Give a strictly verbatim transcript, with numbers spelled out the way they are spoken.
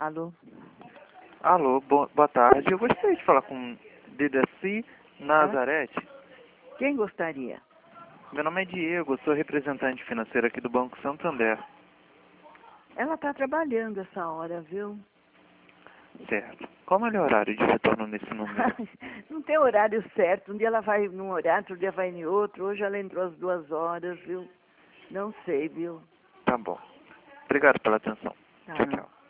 Alô? Alô, bo boa tarde. Eu gostaria de falar com Dedaci Nazarete. Quem gostaria? Meu nome é Diego, eu sou representante financeiro aqui do Banco Santander. Ela está trabalhando essa hora, viu? Certo. Qual o melhor horário de retorno nesse número? Não tem horário certo. Um dia ela vai num horário, outro dia vai em outro. Hoje ela entrou às duas horas, viu? Não sei, viu? Tá bom. Obrigado pela atenção. Tá. Tchau, tchau.